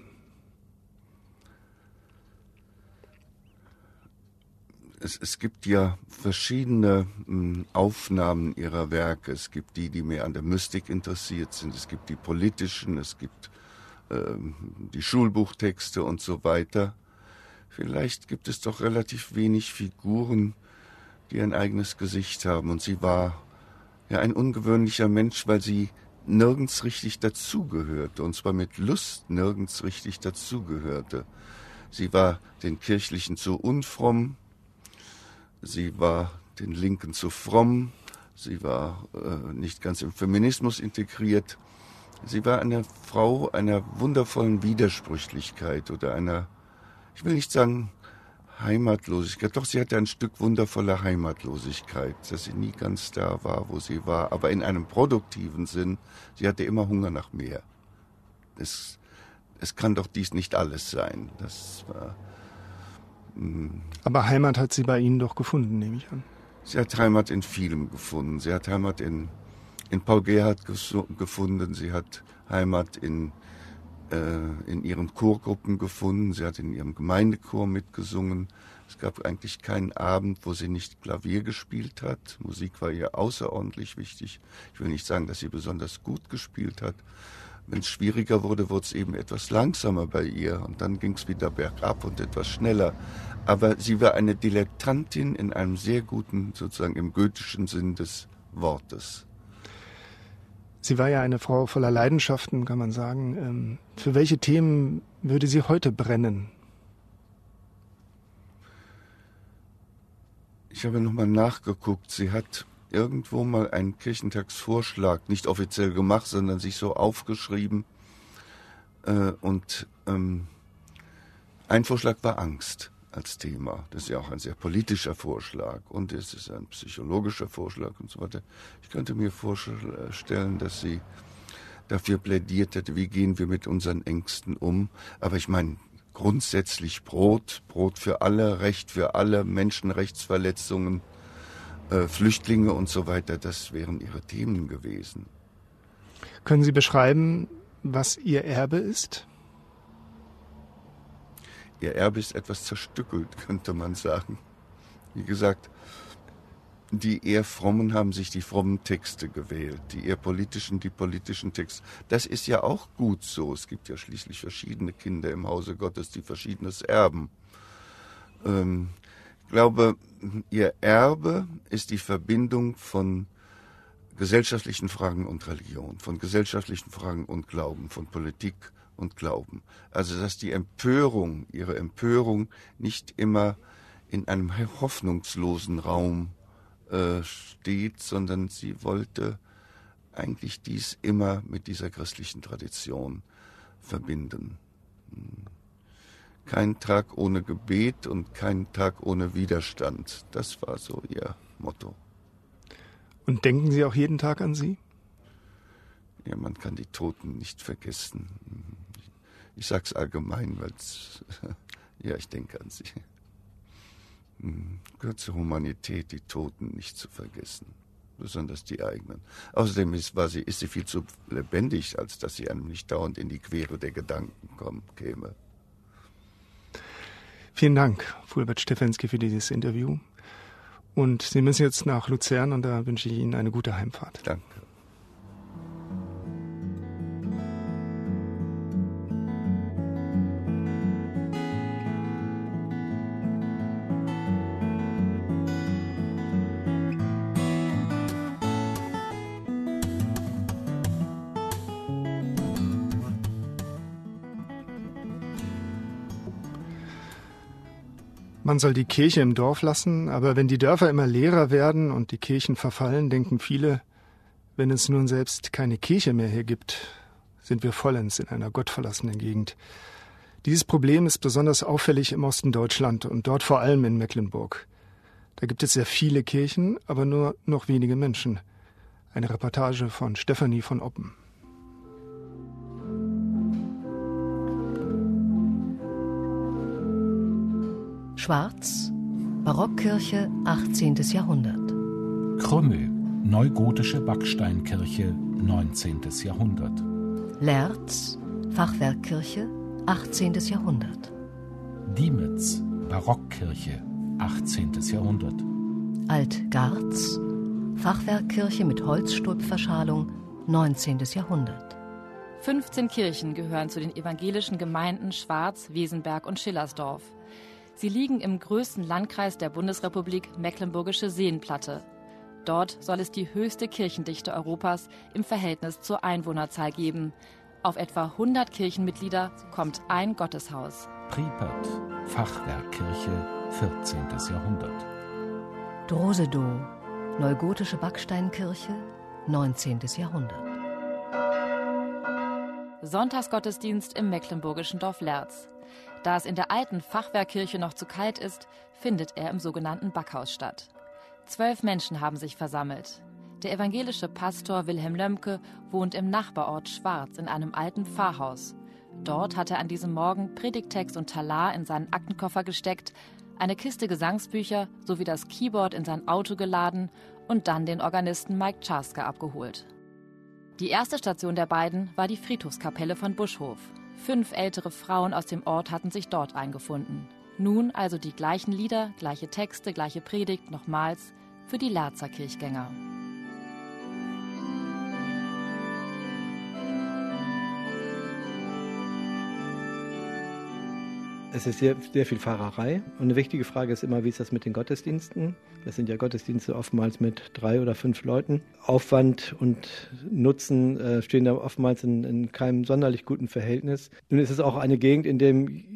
Es, es gibt ja verschiedene mh, Aufnahmen ihrer Werke. Es gibt die, die mehr an der Mystik interessiert sind. Es gibt die politischen, es gibt ähm, die Schulbuchtexte und so weiter. Vielleicht gibt es doch relativ wenig Figuren, die ein eigenes Gesicht haben. Und sie war ja ein ungewöhnlicher Mensch, weil sie nirgends richtig dazugehörte. Und zwar mit Lust nirgends richtig dazugehörte. Sie war den Kirchlichen zu unfromm. Sie war den Linken zu fromm, sie war äh, nicht ganz im Feminismus integriert. Sie war eine Frau einer wundervollen Widersprüchlichkeit oder einer, ich will nicht sagen Heimatlosigkeit, doch sie hatte ein Stück wundervoller Heimatlosigkeit, dass sie nie ganz da war, wo sie war, aber in einem produktiven Sinn, sie hatte immer Hunger nach mehr. Es, es kann doch dies nicht alles sein, das war... Aber Heimat hat sie bei Ihnen doch gefunden, nehme ich an. Sie hat Heimat in vielem gefunden. Sie hat Heimat in, in Paul Gerhardt gefunden. Sie hat Heimat in, äh, in ihren Chorgruppen gefunden. Sie hat in ihrem Gemeindechor mitgesungen. Es gab eigentlich keinen Abend, wo sie nicht Klavier gespielt hat. Musik war ihr außerordentlich wichtig. Ich will nicht sagen, dass sie besonders gut gespielt hat. Wenn es schwieriger wurde, wurde es eben etwas langsamer bei ihr und dann ging es wieder bergab und etwas schneller. Aber sie war eine Dilettantin in einem sehr guten, sozusagen im goethischen Sinn des Wortes. Sie war ja eine Frau voller Leidenschaften, kann man sagen. Für welche Themen würde sie heute brennen? Ich habe nochmal nachgeguckt. Sie hat irgendwo mal einen Kirchentagsvorschlag, nicht offiziell gemacht, sondern sich so aufgeschrieben. Äh, und ähm, ein Vorschlag war Angst als Thema. Das ist ja auch ein sehr politischer Vorschlag und es ist ein psychologischer Vorschlag und so weiter. Ich könnte mir vorstellen, dass sie dafür plädiert hätte, wie gehen wir mit unseren Ängsten um. Aber ich meine, grundsätzlich Brot, Brot für alle, Recht für alle, Menschenrechtsverletzungen, Äh, Flüchtlinge und so weiter, das wären ihre Themen gewesen. Können Sie beschreiben, was Ihr Erbe ist? Ihr Erbe ist etwas zerstückelt, könnte man sagen. Wie gesagt, die eher Frommen haben sich die frommen Texte gewählt, die eher politischen, die politischen Texte. Das ist ja auch gut so. Es gibt ja schließlich verschiedene Kinder im Hause Gottes, die Verschiedenes erben. Ähm, Ich glaube, ihr Erbe ist die Verbindung von gesellschaftlichen Fragen und Religion, von gesellschaftlichen Fragen und Glauben, von Politik und Glauben. Also dass die Empörung, ihre Empörung nicht immer in einem hoffnungslosen Raum äh, steht, sondern sie wollte eigentlich dies immer mit dieser christlichen Tradition verbinden. Kein Tag ohne Gebet und kein Tag ohne Widerstand. Das war so ihr Motto. Und denken Sie auch jeden Tag an sie? Ja, man kann die Toten nicht vergessen. Ich sag's allgemein, weil ja, ich denke an sie. Gehört zur Humanität, die Toten nicht zu vergessen. Besonders die eigenen. Außerdem ist, war sie, ist sie viel zu lebendig, als dass sie einem nicht dauernd in die Quere der Gedanken kommen, käme. Vielen Dank, Fulbert Stefensky, für dieses Interview. Und Sie müssen jetzt nach Luzern und da wünsche ich Ihnen eine gute Heimfahrt. Danke. Man soll die Kirche im Dorf lassen, aber wenn die Dörfer immer leerer werden und die Kirchen verfallen, denken viele, wenn es nun selbst keine Kirche mehr hier gibt, sind wir vollends in einer gottverlassenen Gegend. Dieses Problem ist besonders auffällig im Osten Deutschland und dort vor allem in Mecklenburg. Da gibt es sehr viele Kirchen, aber nur noch wenige Menschen. Eine Reportage von Stefanie von Oppen. Schwarz, Barockkirche, achtzehntes Jahrhundert. Krümmel, neugotische Backsteinkirche, neunzehntes Jahrhundert. Lerz, Fachwerkkirche, achtzehntes Jahrhundert. Diemitz, Barockkirche, achtzehntes Jahrhundert. Altgarz, Fachwerkkirche mit Holzstulpverschalung, neunzehntes Jahrhundert. fünfzehn Kirchen gehören zu den evangelischen Gemeinden Schwarz, Wesenberg und Schillersdorf. Sie liegen im größten Landkreis der Bundesrepublik Mecklenburgische Seenplatte. Dort soll es die höchste Kirchendichte Europas im Verhältnis zur Einwohnerzahl geben. Auf etwa hundert Kirchenmitglieder kommt ein Gotteshaus. Priepert, Fachwerkkirche, vierzehntes Jahrhundert. Drosedow, neugotische Backsteinkirche, neunzehntes Jahrhundert. Sonntagsgottesdienst im mecklenburgischen Dorf Lerz. Da es in der alten Fachwerkkirche noch zu kalt ist, findet er im sogenannten Backhaus statt. Zwölf Menschen haben sich versammelt. Der evangelische Pastor Wilhelm Lömke wohnt im Nachbarort Schwarz in einem alten Pfarrhaus. Dort hat er an diesem Morgen Predigttext und Talar in seinen Aktenkoffer gesteckt, eine Kiste Gesangsbücher sowie das Keyboard in sein Auto geladen und dann den Organisten Mike Czarska abgeholt. Die erste Station der beiden war die Friedhofskapelle von Buschhof. Fünf ältere Frauen aus dem Ort hatten sich dort eingefunden. Nun also die gleichen Lieder, gleiche Texte, gleiche Predigt, nochmals für die Lerzer Kirchgänger. Es ist sehr, sehr viel Fahrerei. Und eine wichtige Frage ist immer, wie ist das mit den Gottesdiensten? Das sind ja Gottesdienste oftmals mit drei oder fünf Leuten. Aufwand und Nutzen äh, stehen da oftmals in, in keinem sonderlich guten Verhältnis. Nun ist es auch eine Gegend, in der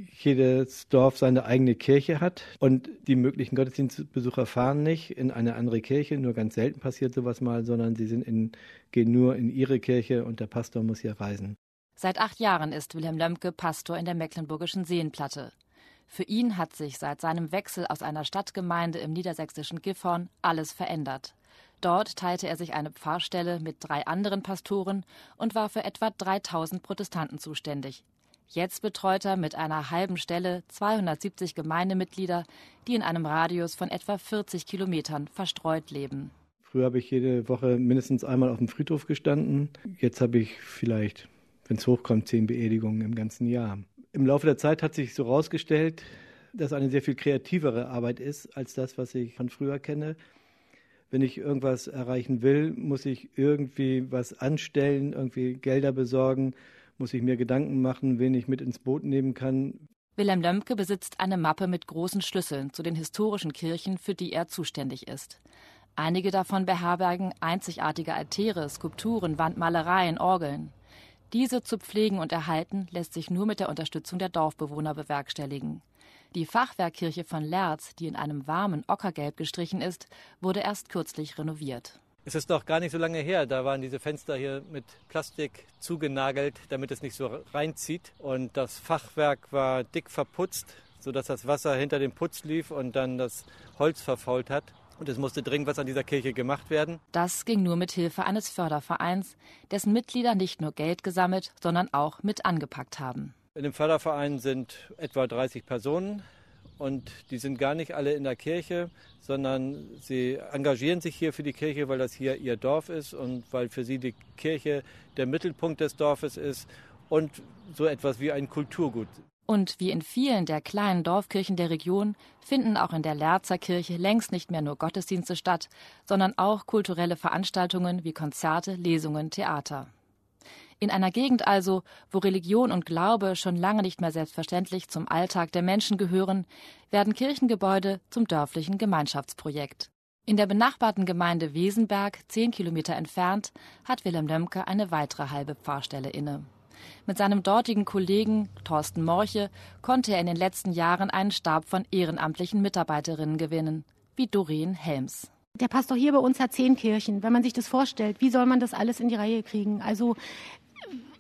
jedes Dorf seine eigene Kirche hat. Und die möglichen Gottesdienstbesucher fahren nicht in eine andere Kirche. Nur ganz selten passiert sowas mal, sondern sie sind in, gehen nur in ihre Kirche und der Pastor muss hier reisen. Seit acht Jahren ist Wilhelm Lömke Pastor in der mecklenburgischen Seenplatte. Für ihn hat sich seit seinem Wechsel aus einer Stadtgemeinde im niedersächsischen Gifhorn alles verändert. Dort teilte er sich eine Pfarrstelle mit drei anderen Pastoren und war für etwa dreitausend Protestanten zuständig. Jetzt betreut er mit einer halben Stelle zweihundertsiebzig Gemeindemitglieder, die in einem Radius von etwa vierzig Kilometern verstreut leben. Früher habe ich jede Woche mindestens einmal auf dem Friedhof gestanden. Jetzt habe ich vielleicht, wenn es hochkommt, zehn Beerdigungen im ganzen Jahr. Im Laufe der Zeit hat sich so herausgestellt, dass eine sehr viel kreativere Arbeit ist als das, was ich von früher kenne. Wenn ich irgendwas erreichen will, muss ich irgendwie was anstellen, irgendwie Gelder besorgen, muss ich mir Gedanken machen, wen ich mit ins Boot nehmen kann. Wilhelm Lömke besitzt eine Mappe mit großen Schlüsseln zu den historischen Kirchen, für die er zuständig ist. Einige davon beherbergen einzigartige Altäre, Skulpturen, Wandmalereien, Orgeln. Diese zu pflegen und erhalten lässt sich nur mit der Unterstützung der Dorfbewohner bewerkstelligen. Die Fachwerkkirche von Lerz, die in einem warmen Ockergelb gestrichen ist, wurde erst kürzlich renoviert. Es ist noch gar nicht so lange her, da waren diese Fenster hier mit Plastik zugenagelt, damit es nicht so reinzieht. Und das Fachwerk war dick verputzt, sodass das Wasser hinter dem Putz lief und dann das Holz verfault hat. Und es musste dringend was an dieser Kirche gemacht werden. Das ging nur mit Hilfe eines Fördervereins, dessen Mitglieder nicht nur Geld gesammelt, sondern auch mit angepackt haben. In dem Förderverein sind etwa dreißig Personen und die sind gar nicht alle in der Kirche, sondern sie engagieren sich hier für die Kirche, weil das hier ihr Dorf ist und weil für sie die Kirche der Mittelpunkt des Dorfes ist und so etwas wie ein Kulturgut. Und wie in vielen der kleinen Dorfkirchen der Region finden auch in der Lerzer Kirche längst nicht mehr nur Gottesdienste statt, sondern auch kulturelle Veranstaltungen wie Konzerte, Lesungen, Theater. In einer Gegend also, wo Religion und Glaube schon lange nicht mehr selbstverständlich zum Alltag der Menschen gehören, werden Kirchengebäude zum dörflichen Gemeinschaftsprojekt. In der benachbarten Gemeinde Wesenberg, zehn Kilometer entfernt, hat Wilhelm Lömke eine weitere halbe Pfarrstelle inne. Mit seinem dortigen Kollegen Thorsten Morche konnte er in den letzten Jahren einen Stab von ehrenamtlichen Mitarbeiterinnen gewinnen, wie Doreen Helms. Der Pastor hier bei uns hat zehn Kirchen. Wenn man sich das vorstellt, wie soll man das alles in die Reihe kriegen? Also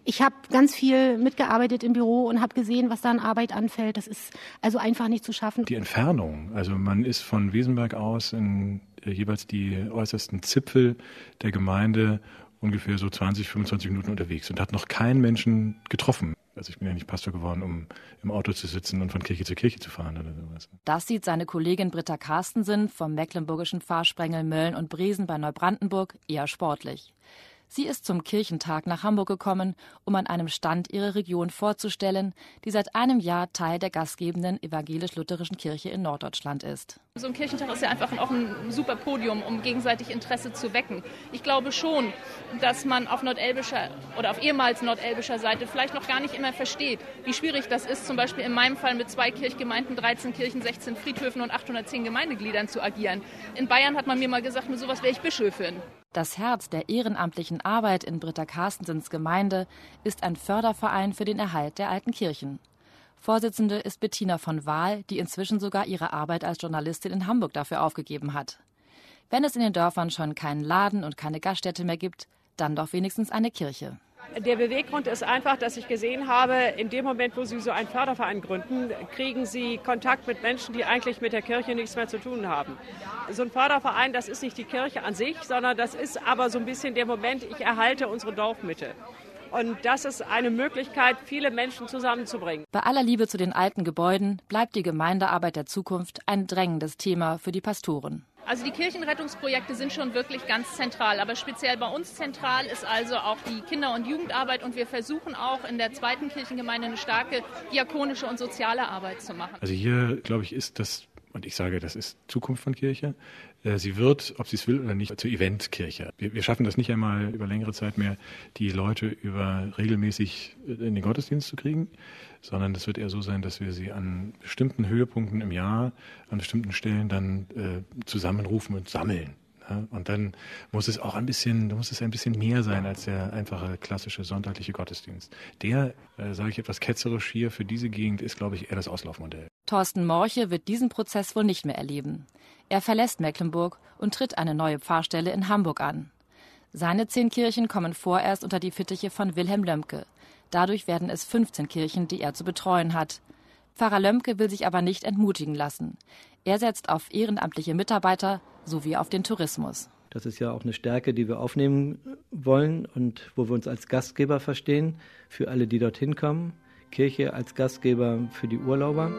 Ich habe ganz viel mitgearbeitet im Büro und habe gesehen, was da an Arbeit anfällt. Das ist also einfach nicht zu schaffen. Die Entfernung, also man ist von Wesenberg aus in äh, jeweils die äußersten Zipfel der Gemeinde ungefähr so zwanzig, fünfundzwanzig Minuten unterwegs und hat noch keinen Menschen getroffen. Also ich bin ja nicht Pastor geworden, um im Auto zu sitzen und von Kirche zu Kirche zu fahren oder sowas. Das sieht seine Kollegin Britta Carstensen vom mecklenburgischen Pfarrsprengel Mölln und Bresen bei Neubrandenburg eher sportlich. Sie ist zum Kirchentag nach Hamburg gekommen, um an einem Stand ihre Region vorzustellen, die seit einem Jahr Teil der gastgebenden evangelisch-lutherischen Kirche in Norddeutschland ist. So ein Kirchentag ist ja einfach auch ein super Podium, um gegenseitig Interesse zu wecken. Ich glaube schon, dass man auf nordelbischer oder auf ehemals nordelbischer Seite vielleicht noch gar nicht immer versteht, wie schwierig das ist, zum Beispiel in meinem Fall mit zwei Kirchgemeinden, dreizehn Kirchen, sechzehn Friedhöfen und achthundertzehn Gemeindegliedern zu agieren. In Bayern hat man mir mal gesagt, mit sowas wäre ich Bischöfin. Das Herz der ehrenamtlichen Arbeit in Britta Carstensens Gemeinde ist ein Förderverein für den Erhalt der alten Kirchen. Vorsitzende ist Bettina von Wahl, die inzwischen sogar ihre Arbeit als Journalistin in Hamburg dafür aufgegeben hat. Wenn es in den Dörfern schon keinen Laden und keine Gaststätte mehr gibt, dann doch wenigstens eine Kirche. Der Beweggrund ist einfach, dass ich gesehen habe, in dem Moment, wo Sie so einen Förderverein gründen, kriegen Sie Kontakt mit Menschen, die eigentlich mit der Kirche nichts mehr zu tun haben. So ein Förderverein, das ist nicht die Kirche an sich, sondern das ist aber so ein bisschen der Moment, ich erhalte unsere Dorfmitte. Und das ist eine Möglichkeit, viele Menschen zusammenzubringen. Bei aller Liebe zu den alten Gebäuden bleibt die Gemeindearbeit der Zukunft ein drängendes Thema für die Pastoren. Also die Kirchenrettungsprojekte sind schon wirklich ganz zentral, aber speziell bei uns zentral ist also auch die Kinder- und Jugendarbeit und wir versuchen auch in der zweiten Kirchengemeinde eine starke diakonische und soziale Arbeit zu machen. Also hier, glaube ich, ist das, und ich sage, das ist Zukunft von Kirche. Sie wird, ob sie es will oder nicht, zur Eventkirche. Wir, wir schaffen das nicht einmal über längere Zeit mehr, die Leute über regelmäßig in den Gottesdienst zu kriegen, sondern es wird eher so sein, dass wir sie an bestimmten Höhepunkten im Jahr, an bestimmten Stellen dann äh, zusammenrufen und sammeln. Ja? Und dann muss es auch ein bisschen, muss es ein bisschen mehr sein als der einfache klassische sonntagliche Gottesdienst. Der, äh, sage ich etwas ketzerisch hier, für diese Gegend ist, glaube ich, eher das Auslaufmodell. Thorsten Morche wird diesen Prozess wohl nicht mehr erleben. Er verlässt Mecklenburg und tritt eine neue Pfarrstelle in Hamburg an. Seine zehn Kirchen kommen vorerst unter die Fittiche von Wilhelm Lömke. Dadurch werden es fünfzehn Kirchen, die er zu betreuen hat. Pfarrer Lömke will sich aber nicht entmutigen lassen. Er setzt auf ehrenamtliche Mitarbeiter sowie auf den Tourismus. Das ist ja auch eine Stärke, die wir aufnehmen wollen und wo wir uns als Gastgeber verstehen für alle, die dorthin kommen. Kirche als Gastgeber für die Urlauber.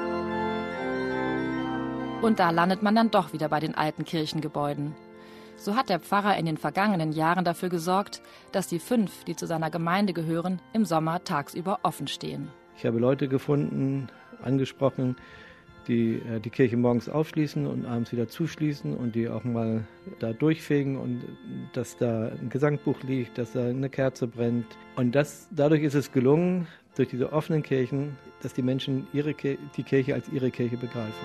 Und da landet man dann doch wieder bei den alten Kirchengebäuden. So hat der Pfarrer in den vergangenen Jahren dafür gesorgt, dass die fünf, die zu seiner Gemeinde gehören, im Sommer tagsüber offen stehen. Ich habe Leute gefunden, angesprochen, die äh, die Kirche morgens aufschließen und abends wieder zuschließen und die auch mal da durchfegen und dass da ein Gesangbuch liegt, dass da eine Kerze brennt. Und das, dadurch ist es gelungen, durch diese offenen Kirchen, dass die Menschen ihre, die Kirche als ihre Kirche begreifen.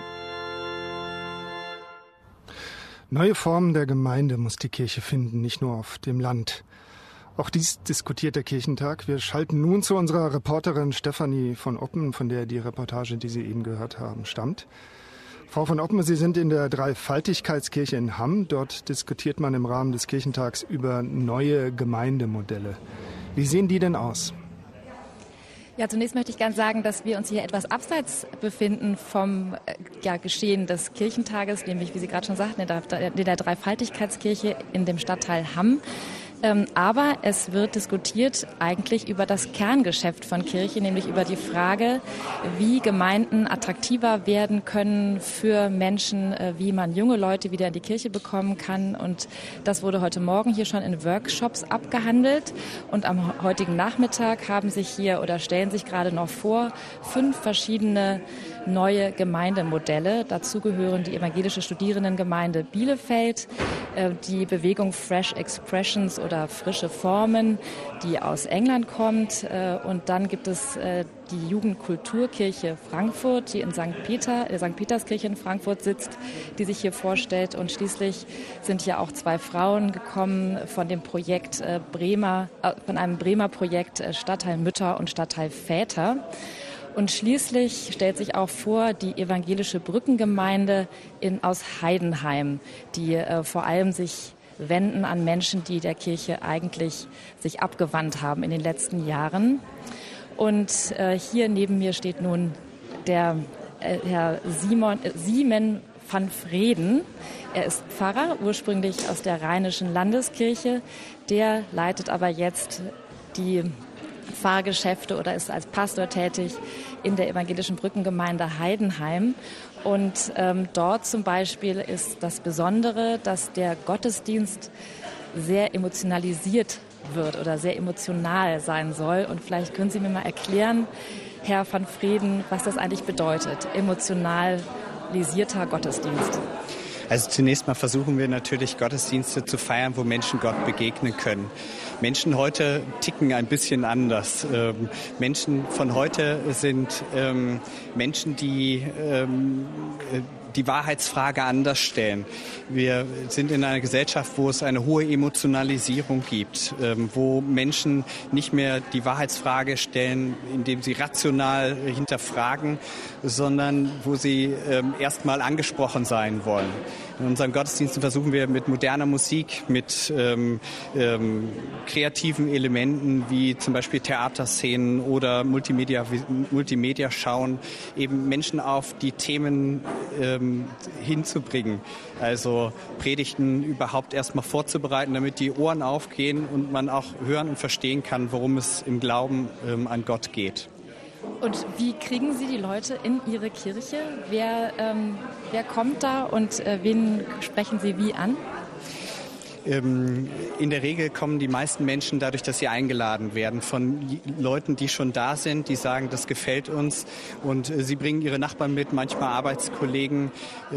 Neue Formen der Gemeinde muss die Kirche finden, nicht nur auf dem Land. Auch dies diskutiert der Kirchentag. Wir schalten nun zu unserer Reporterin Stefanie von Oppen, von der die Reportage, die Sie eben gehört haben, stammt. Frau von Oppen, Sie sind in der Dreifaltigkeitskirche in Hamm. Dort diskutiert man im Rahmen des Kirchentags über neue Gemeindemodelle. Wie sehen die denn aus? Ja, zunächst möchte ich gerne sagen, dass wir uns hier etwas abseits befinden vom ja, Geschehen des Kirchentages, nämlich, wie Sie gerade schon sagten, in der, in der Dreifaltigkeitskirche in dem Stadtteil Hamm. Ähm, aber es wird diskutiert eigentlich über das Kerngeschäft von Kirche, nämlich über die Frage, wie Gemeinden attraktiver werden können für Menschen, äh, wie man junge Leute wieder in die Kirche bekommen kann. Und das wurde heute Morgen hier schon in Workshops abgehandelt. Und am heutigen Nachmittag haben sich hier oder stellen sich gerade noch vor fünf verschiedene neue Gemeindemodelle. Dazu gehören die evangelische Studierendengemeinde Bielefeld, äh, die Bewegung Fresh Expressions oder frische Formen, die aus England kommt. Und dann gibt es die Jugendkulturkirche Frankfurt, die in Sankt Peter, der Sankt Peterskirche in Frankfurt sitzt, die sich hier vorstellt. Und schließlich sind hier auch zwei Frauen gekommen von dem Projekt Bremer, von einem Bremer Projekt Stadtteil Mütter und Stadtteil Väter. Und schließlich stellt sich auch vor die evangelische Brückengemeinde in, aus Heidenheim, die äh, vor allem sich wenden an Menschen, die der Kirche eigentlich sich abgewandt haben in den letzten Jahren. Und äh, hier neben mir steht nun der äh, Herr Simon, äh, Siemen van Vreden. Er ist Pfarrer, ursprünglich aus der Rheinischen Landeskirche. Der leitet aber jetzt die Pfarrgeschäfte oder ist als Pastor tätig in der evangelischen Brückengemeinde Heidenheim. Und ähm, dort zum Beispiel ist das Besondere, dass der Gottesdienst sehr emotionalisiert wird oder sehr emotional sein soll. Und vielleicht können Sie mir mal erklären, Herr van Vreden, was das eigentlich bedeutet, emotionalisierter Gottesdienst. Also zunächst mal versuchen wir natürlich Gottesdienste zu feiern, wo Menschen Gott begegnen können. Menschen heute ticken ein bisschen anders. Ähm, Menschen von heute sind ähm, Menschen, die ähm, die Wahrheitsfrage anders stellen. Wir sind in einer Gesellschaft, wo es eine hohe Emotionalisierung gibt, ähm, wo Menschen nicht mehr die Wahrheitsfrage stellen, indem sie rational hinterfragen, sondern wo sie ähm, erstmal angesprochen sein wollen. In unseren Gottesdiensten versuchen wir mit moderner Musik, mit ähm, ähm, kreativen Elementen wie zum Beispiel Theaterszenen oder Multimedia, Multimedia schauen, eben Menschen auf die Themen ähm, hinzubringen. Also Predigten überhaupt erstmal vorzubereiten, damit die Ohren aufgehen und man auch hören und verstehen kann, worum es im Glauben ähm, an Gott geht. Und wie kriegen Sie die Leute in Ihre Kirche? Wer, ähm, wer kommt da und äh, wen sprechen Sie wie an? In der Regel kommen die meisten Menschen dadurch, dass sie eingeladen werden von Leuten, die schon da sind, die sagen, das gefällt uns, und sie bringen ihre Nachbarn mit, manchmal Arbeitskollegen.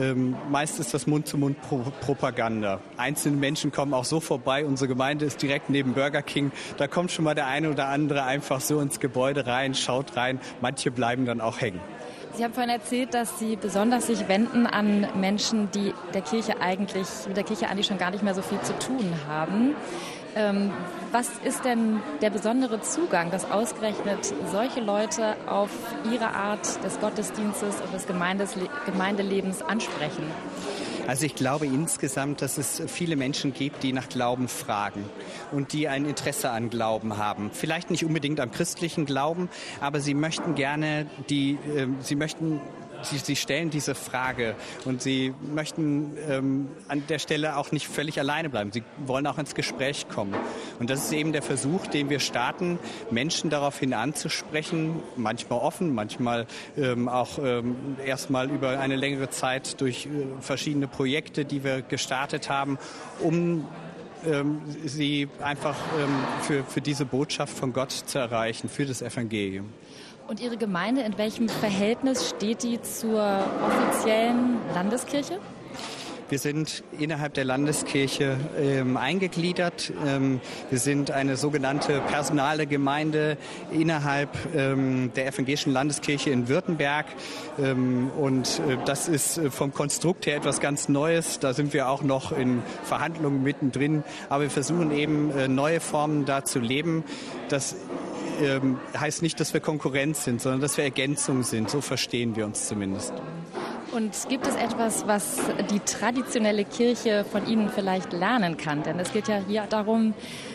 Meist ist das Mund-zu-Mund-Propaganda. Einzelne Menschen kommen auch so vorbei. Unsere Gemeinde ist direkt neben Burger King. Da kommt schon mal der eine oder andere einfach so ins Gebäude rein, schaut rein. Manche bleiben dann auch hängen. Sie haben vorhin erzählt, dass Sie besonders sich wenden an Menschen, die der Kirche eigentlich, mit der Kirche eigentlich schon gar nicht mehr so viel zu tun haben. Ähm, was ist denn der besondere Zugang, dass ausgerechnet solche Leute auf ihre Art des Gottesdienstes und des Gemeindesle- Gemeindelebens ansprechen? Also ich glaube insgesamt, dass es viele Menschen gibt, die nach Glauben fragen und die ein Interesse an Glauben haben. Vielleicht nicht unbedingt am christlichen Glauben, aber sie möchten gerne die, äh, sie möchten Sie, sie stellen diese Frage und sie möchten ähm, an der Stelle auch nicht völlig alleine bleiben. Sie wollen auch ins Gespräch kommen. Und das ist eben der Versuch, den wir starten, Menschen daraufhin anzusprechen, manchmal offen, manchmal ähm, auch ähm, erstmal über eine längere Zeit durch äh, verschiedene Projekte, die wir gestartet haben, um ähm, sie einfach ähm, für, für diese Botschaft von Gott zu erreichen, für das Evangelium. Und Ihre Gemeinde, in welchem Verhältnis steht die zur offiziellen Landeskirche? Wir sind innerhalb der Landeskirche ähm, eingegliedert. Ähm, wir sind eine sogenannte personale Gemeinde innerhalb ähm, der evangelischen Landeskirche in Württemberg. Ähm, und äh, das ist äh, vom Konstrukt her etwas ganz Neues. Da sind wir auch noch in Verhandlungen mittendrin. Aber wir versuchen eben äh, neue Formen da zu leben. Das ähm, heißt nicht, dass wir Konkurrenz sind, sondern dass wir Ergänzung sind. So verstehen wir uns zumindest. Und gibt es etwas, was die traditionelle Kirche von Ihnen vielleicht lernen kann? Denn es geht ja hier darum,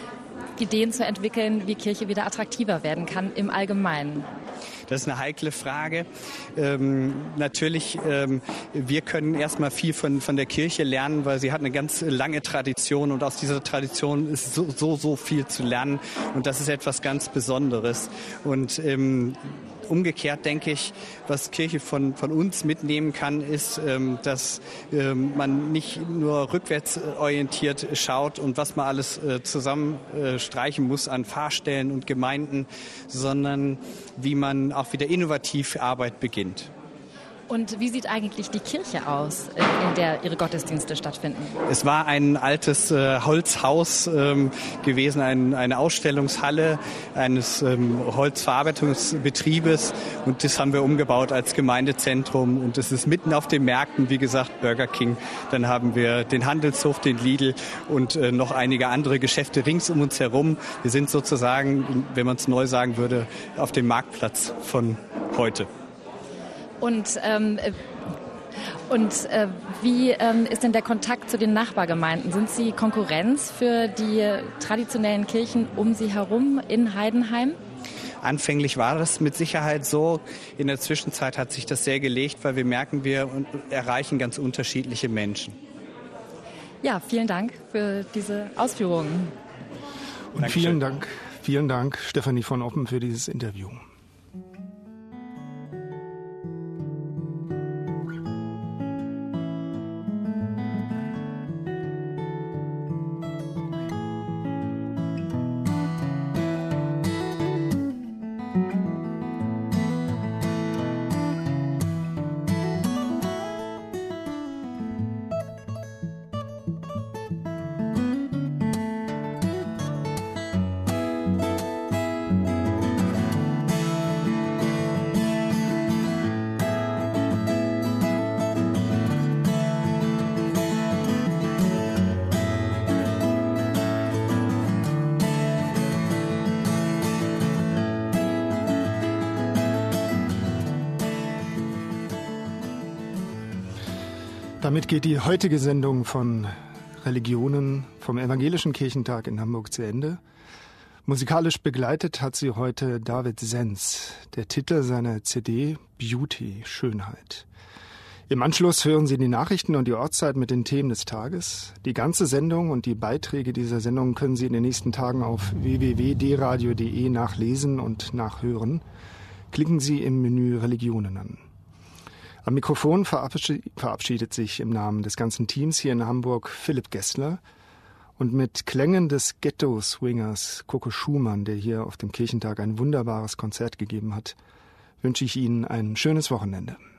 Ideen zu entwickeln, wie Kirche wieder attraktiver werden kann im Allgemeinen. Das ist eine heikle Frage. Ähm, natürlich, ähm, wir können erstmal viel von, von der Kirche lernen, weil sie hat eine ganz lange Tradition und aus dieser Tradition ist so, so, so viel zu lernen und das ist etwas ganz Besonderes. Und ähm, umgekehrt denke ich, was Kirche von, von uns mitnehmen kann, ist, ähm, dass ähm, man nicht nur rückwärts orientiert schaut und was man alles äh, zusammenstreichen äh, muss an Pfarrstellen und Gemeinden, sondern wie man auch wieder innovativ Arbeit beginnt. Und wie sieht eigentlich die Kirche aus, in der Ihre Gottesdienste stattfinden? Es war ein altes äh, Holzhaus ähm, gewesen, ein, eine Ausstellungshalle eines ähm, Holzverarbeitungsbetriebes und das haben wir umgebaut als Gemeindezentrum und es ist mitten auf den Märkten, wie gesagt, Burger King. Dann haben wir den Handelshof, den Lidl und äh, noch einige andere Geschäfte rings um uns herum. Wir sind sozusagen, wenn man es neu sagen würde, auf dem Marktplatz von heute. Und ähm, Und äh, wie ähm, ist denn der Kontakt zu den Nachbargemeinden? Sind Sie Konkurrenz für die traditionellen Kirchen um Sie herum in Heidenheim? Anfänglich war das mit Sicherheit so. In der Zwischenzeit hat sich das sehr gelegt, weil wir merken, wir erreichen ganz unterschiedliche Menschen. Ja, vielen Dank für diese Ausführungen. Und Dankeschön. vielen Dank, vielen Dank, Stefanie von Oppen, für dieses Interview. Damit geht die heutige Sendung von Religionen vom Evangelischen Kirchentag in Hamburg zu Ende. Musikalisch begleitet hat sie heute David Senz, der Titel seiner C D Beauty, Schönheit. Im Anschluss hören Sie die Nachrichten und die Ortszeit mit den Themen des Tages. Die ganze Sendung und die Beiträge dieser Sendung können Sie in den nächsten Tagen auf w w w punkt d radio punkt d e nachlesen und nachhören. Klicken Sie im Menü Religionen an. Am Mikrofon verabschiedet sich im Namen des ganzen Teams hier in Hamburg Philipp Gessler und mit Klängen des Ghetto-Swingers Coco Schumann, der hier auf dem Kirchentag ein wunderbares Konzert gegeben hat, wünsche ich Ihnen ein schönes Wochenende.